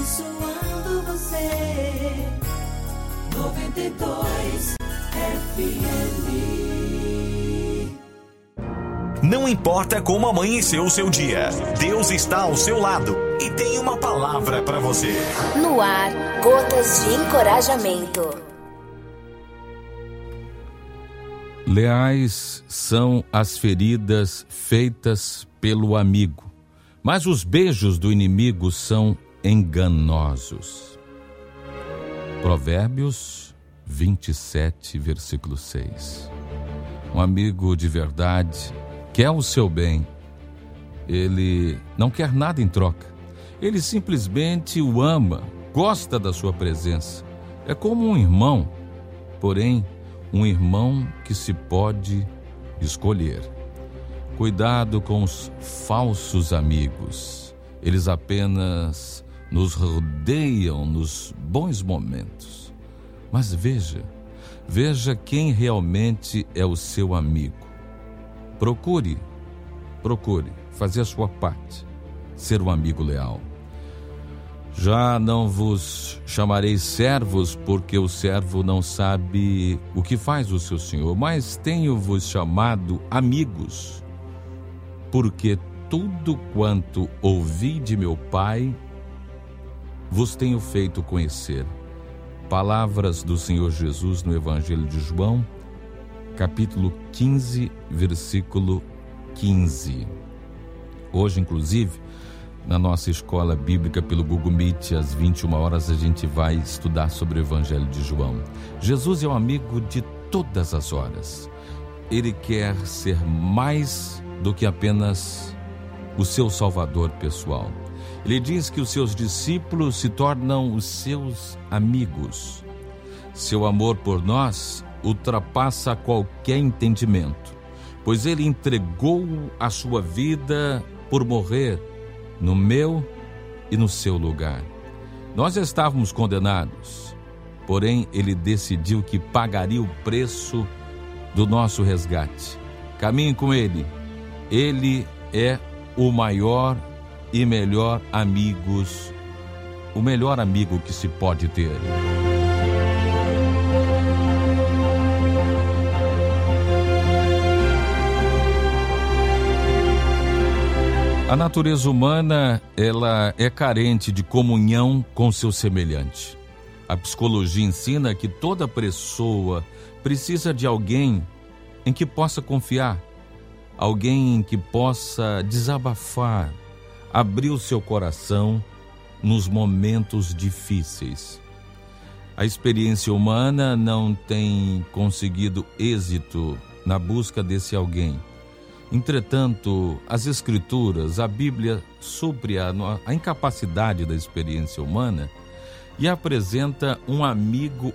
abençoando você. 92 FM. Não importa como amanheceu o seu dia, Deus está ao seu lado e tem uma palavra para você. No ar, gotas de encorajamento. Leais são as feridas feitas pelo amigo, mas os beijos do inimigo são enganosos. Provérbios 27, versículo 6. Um amigo de verdade quer o seu bem. Ele não quer nada em troca. Ele simplesmente o ama, gosta da sua presença. É como um irmão, porém, um irmão que se pode escolher. Cuidado com os falsos amigos. Eles apenas nos rodeiam nos bons momentos. Mas veja quem realmente é o seu amigo. Procure fazer a sua parte, ser um amigo leal. Já não vos chamarei servos, porque o servo não sabe o que faz o seu senhor, mas tenho-vos chamado amigos, porque tudo quanto ouvi de meu Pai vos tenho feito conhecer. Palavras do Senhor Jesus no Evangelho de João, capítulo 15, versículo 15. Hoje, inclusive, na nossa escola bíblica pelo Google Meet, às 21 horas, a gente vai estudar sobre o Evangelho de João. Jesus é um amigo de todas as horas. Ele quer ser mais do que apenas o seu salvador pessoal. Ele diz que os seus discípulos se tornam os seus amigos. Seu amor por nós ultrapassa qualquer entendimento, pois ele entregou a sua vida por morrer no meu e no seu lugar. Nós estávamos condenados, porém ele decidiu que pagaria o preço do nosso resgate. Caminhe com ele. Ele é o maior e melhor amigos, o melhor amigo que se pode ter. A natureza humana, ela é carente de comunhão com seu semelhante. A psicologia ensina que toda pessoa precisa de alguém em que possa confiar, alguém em que possa desabafar, abrir o seu coração nos momentos difíceis. A experiência humana não tem conseguido êxito na busca desse alguém. Entretanto, as Escrituras, a Bíblia, supre a incapacidade da experiência humana e apresenta um amigo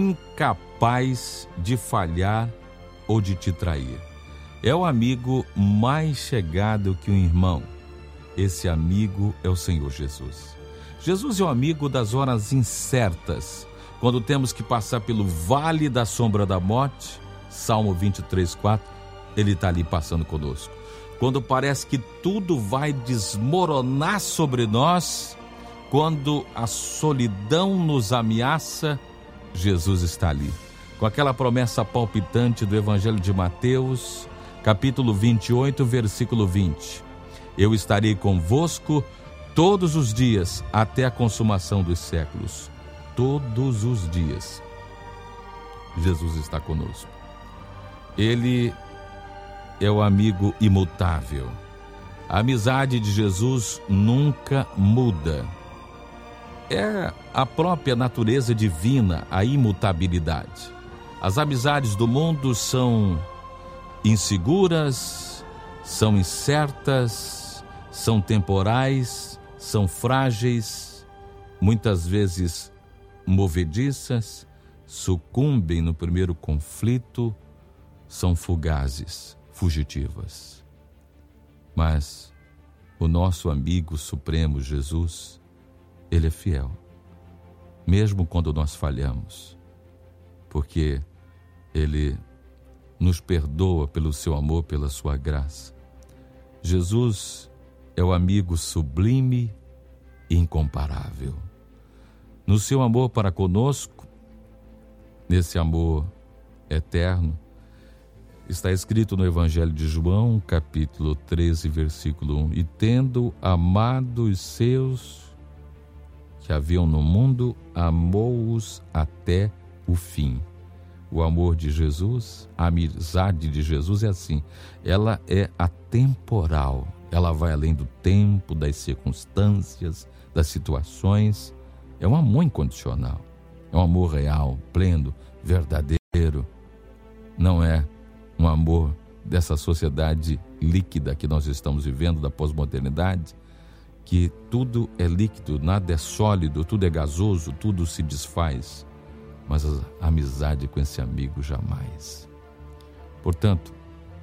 incapaz de falhar ou de te trair. É o amigo mais chegado que um irmão. Esse amigo é o Senhor Jesus. Jesus é o amigo das horas incertas, quando temos que passar pelo vale da sombra da morte, Salmo 23, 4, ele está ali passando conosco. Quando parece que tudo vai desmoronar sobre nós, quando a solidão nos ameaça, Jesus está ali. Com aquela promessa palpitante do Evangelho de Mateus, capítulo 28, versículo 20. Eu estarei convosco todos os dias, até a consumação dos séculos. Todos os dias. Jesus está conosco. Ele é o amigo imutável. A amizade de Jesus nunca muda. É a própria natureza divina, a imutabilidade. As amizades do mundo são inseguras, são incertas, são temporais, são frágeis, muitas vezes movediças, sucumbem no primeiro conflito, são fugazes, fugitivas. Mas o nosso amigo supremo Jesus, ele é fiel, mesmo quando nós falhamos, porque ele nos perdoa pelo seu amor, pela sua graça. Jesus é o amigo sublime e incomparável. no seu amor para conosco, nesse amor eterno. Está escrito no Evangelho de João, capítulo 13, versículo 1: e tendo amado os seus que haviam no mundo, amou-os até o fim. O amor de Jesus, a amizade de Jesus é assim, ela é atemporal, ela vai além do tempo, das circunstâncias, das situações. É um amor incondicional, é um amor real, pleno, verdadeiro. Não é um amor dessa sociedade líquida que nós estamos vivendo, da pós-modernidade, que tudo é líquido, nada é sólido, tudo é gasoso, tudo se desfaz. Mas a amizade com esse amigo jamais. Portanto,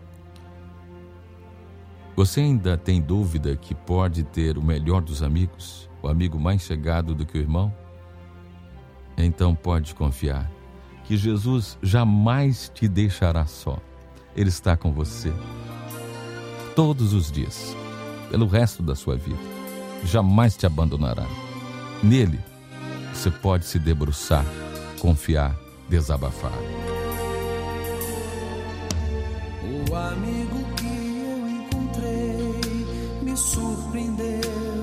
você ainda tem dúvida que pode ter o melhor dos amigos, o amigo mais chegado do que o irmão? Então pode confiar que Jesus jamais te deixará só. Ele está com você todos os dias, pelo resto da sua vida. Jamais te abandonará. Nele, você pode se debruçar, confiar, desabafar. O amigo que eu encontrei me surpreendeu.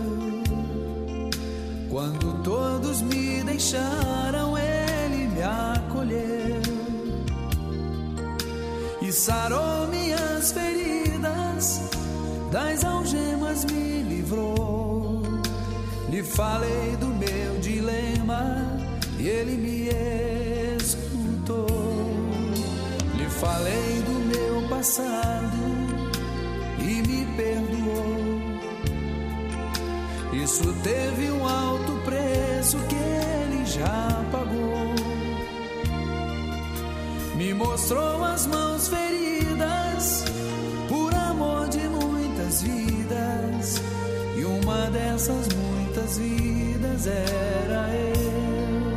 Quando todos me deixaram, ele me acolheu e sarou minhas feridas, das algemas me livrou. Lhe falei do meu dilema e ele me escutou. Lhe falei do meu passado e me perdoou. Isso teve um alto preço que ele já pagou. Me mostrou as mãos feridas por amor de muitas vidas, e uma dessas muitas vidas era eu.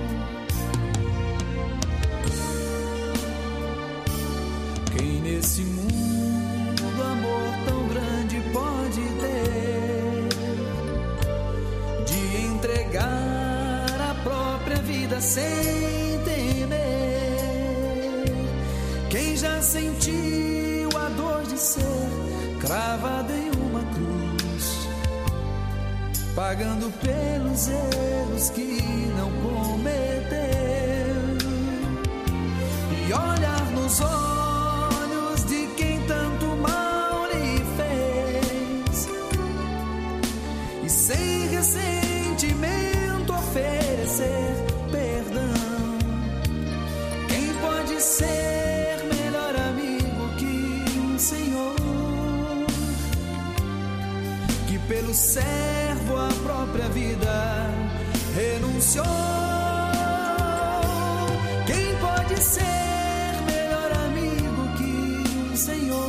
Quem nesse mundo amor tão grande pode ter, de entregar a própria vida sem temer? Quem já sentiu a dor de ser cravado em uma cruz, pagando pelos erros que não cometeu, e olhar nos olhos de quem tanto mal lhe fez, e sem ressentimento oferecer perdão? Quem pode ser melhor amigo que um Senhor, que pelo servo a própria vida renunciou? Quem pode ser melhor amigo que um Senhor,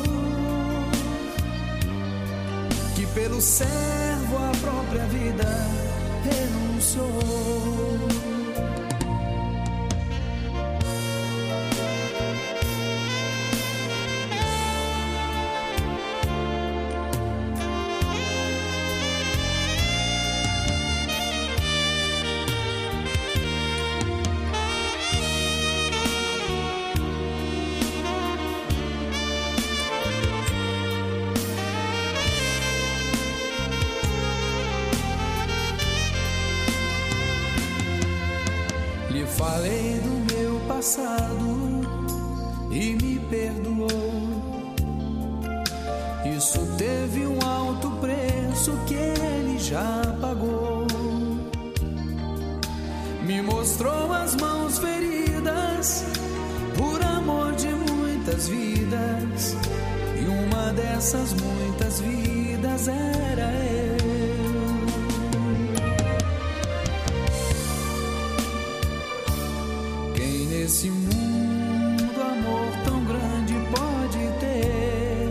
que pelo servo a própria vida renunciou? Falei do meu passado e me perdoou. Isso teve um alto preço que ele já pagou. Me mostrou as mãos feridas por amor de muitas vidas, e uma dessas muitas vidas era eu. Nesse mundo amor tão grande pode ter,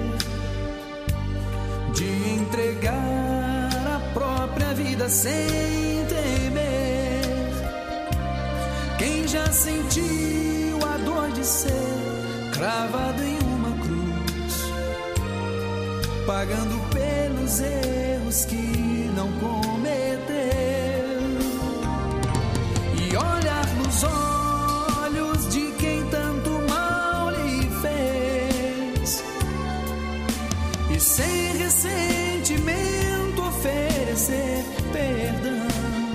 de entregar a própria vida sem temer? Quem já sentiu a dor de ser cravado em uma cruz, pagando pelos erros que não cometeu, oferecer perdão.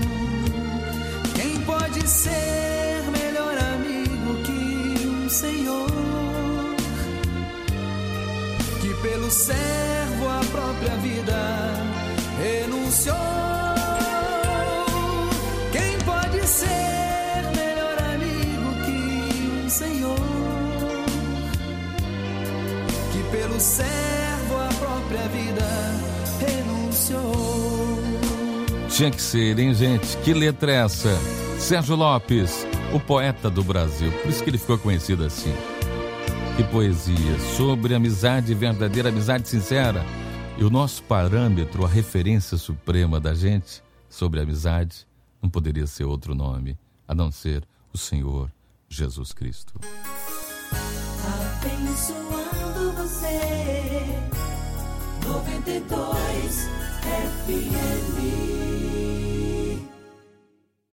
Quem pode ser melhor amigo que um Senhor, que pelo servo a própria vida renunciou? Quem pode ser melhor amigo que um Senhor, que pelo servo a própria vida renunciou? Tinha que ser, hein, gente? Que letra é essa? Sérgio Lopes, o poeta do Brasil. Por isso que ele ficou conhecido assim. Que poesia sobre amizade verdadeira, amizade sincera. E o nosso parâmetro, a referência suprema da gente sobre amizade, não poderia ser outro nome, a não ser o Senhor Jesus Cristo. Abençoando você, 92 FM.